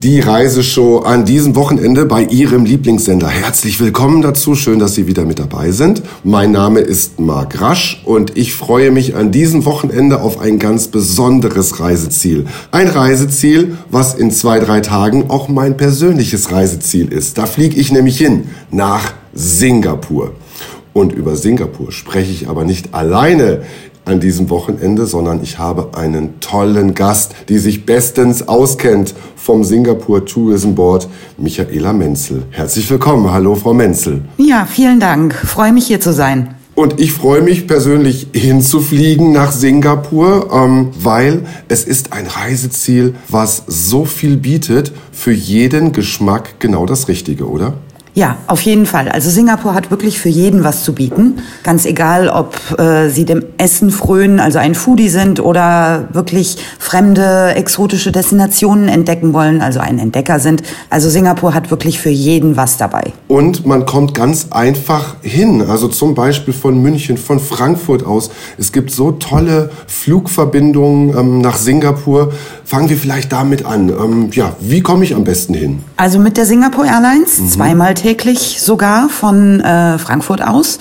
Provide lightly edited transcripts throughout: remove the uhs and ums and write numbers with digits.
Die Reiseshow an diesem Wochenende bei Ihrem Lieblingssender. Herzlich willkommen dazu. Schön, dass Sie wieder mit dabei sind. Mein Name ist Marc Rasch und ich freue mich an diesem Wochenende auf ein ganz besonderes Reiseziel. Ein Reiseziel, was in 2-3 Tagen auch mein persönliches Reiseziel ist. Da fliege ich nämlich hin, nach Singapur. Und über Singapur spreche ich aber nicht alleine an diesem Wochenende, sondern ich habe einen tollen Gast, die sich bestens auskennt vom Singapore Tourism Board, Michaela Menzel. Herzlich willkommen. Hallo, Frau Menzel. Ja, vielen Dank. Freue mich, hier zu sein. Und ich freue mich persönlich hinzufliegen nach Singapur, weil es ist ein Reiseziel, was so viel bietet, für jeden Geschmack genau das Richtige, oder? Ja, auf jeden Fall. Also Singapur hat wirklich für jeden was zu bieten. Ganz egal, ob Sie dem Essen frönen, also ein Foodie sind oder wirklich fremde, exotische Destinationen entdecken wollen, also ein Entdecker sind. Also Singapur hat wirklich für jeden was dabei. Und man kommt ganz einfach hin. Also zum Beispiel von München, von Frankfurt aus. Es gibt so tolle Flugverbindungen nach Singapur. Fangen wir vielleicht damit an. Wie komme ich am besten hin? Also mit der Singapore Airlines, zweimal täglich sogar von Frankfurt aus,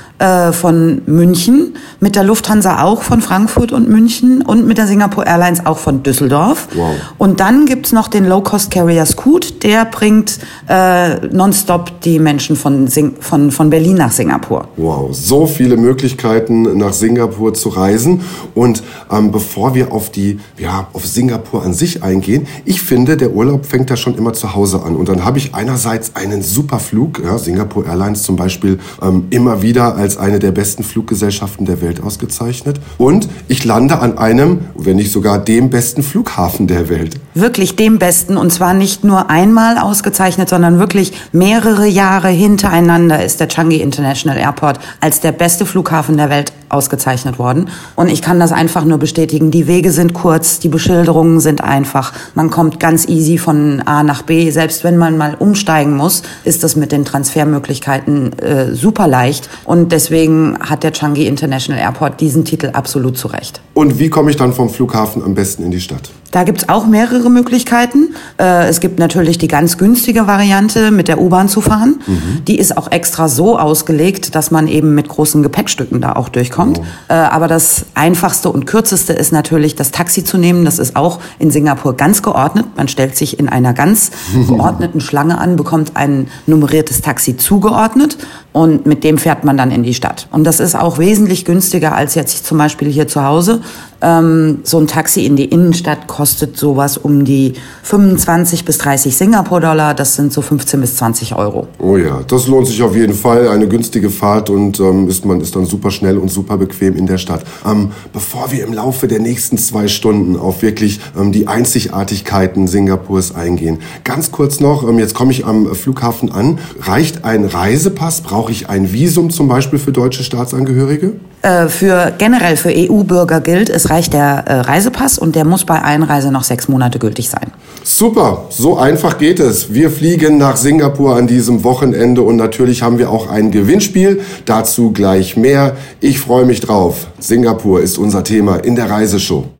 von München, mit der Lufthansa auch von Frankfurt und München und mit der Singapore Airlines auch von Düsseldorf. Wow. Und dann gibt's noch den Low-Cost-Carrier Scoot, der bringt nonstop die Menschen von Berlin nach Singapur. Wow, so viele Möglichkeiten nach Singapur zu reisen. Und bevor wir auf Singapur an sich eingehen, ich finde, der Urlaub fängt da schon immer zu Hause an. Und dann habe ich einerseits einen super Flug, Singapore Airlines zum Beispiel, immer wieder als eine der besten Fluggesellschaften der Welt ausgezeichnet. Und ich lande an einem, wenn nicht sogar dem besten Flughafen der Welt. Wirklich dem besten, und zwar nicht nur einmal ausgezeichnet, sondern wirklich mehrere Jahre hintereinander ist der Changi International Airport als der beste Flughafen der Welt ausgezeichnet worden. Und ich kann das einfach nur bestätigen. Die Wege sind kurz, die Beschilderungen sind einfach. Man kommt ganz easy von A nach B. Selbst wenn man mal umsteigen muss, ist das mit den Transfermöglichkeiten super leicht. Und deswegen hat der Changi International Airport diesen Titel absolut zu Recht. Und wie komme ich dann vom Flughafen am besten in die Stadt? Da gibt's auch mehrere Möglichkeiten. Es gibt natürlich die ganz günstige Variante, mit der U-Bahn zu fahren. Die ist auch extra so ausgelegt, dass man eben mit großen Gepäckstücken da auch durchkommt. Aber das Einfachste und Kürzeste ist natürlich, das Taxi zu nehmen. Das ist auch in Singapur ganz geordnet. Man stellt sich in einer ganz geordneten Schlange an, bekommt ein nummeriertes Taxi zugeordnet und mit dem fährt man dann in die Stadt. Und das ist auch wesentlich günstiger als jetzt zum Beispiel hier zu Hause. So ein Taxi in die Innenstadt kostet sowas um die 25 bis 30 Singapur-Dollar. Das sind so 15 bis 20 Euro. Oh ja, das lohnt sich auf jeden Fall. Eine günstige Fahrt und man ist dann super schnell und super bequem in der Stadt. Bevor wir im Laufe der nächsten 2 Stunden auf wirklich die Einzigartigkeiten Singapurs eingehen, ganz kurz noch, jetzt komme ich am Flughafen an. Reicht ein Reisepass? Brauche ich ein Visum zum Beispiel für deutsche Staatsangehörige? Generell für EU-Bürger gilt, es reicht der Reisepass und der muss bei Einreise noch 6 Monate gültig sein. Super, so einfach geht es. Wir fliegen nach Singapur an diesem Wochenende und natürlich haben wir auch ein Gewinnspiel. Dazu gleich mehr. Ich freue mich drauf. Singapur ist unser Thema in der Reiseshow.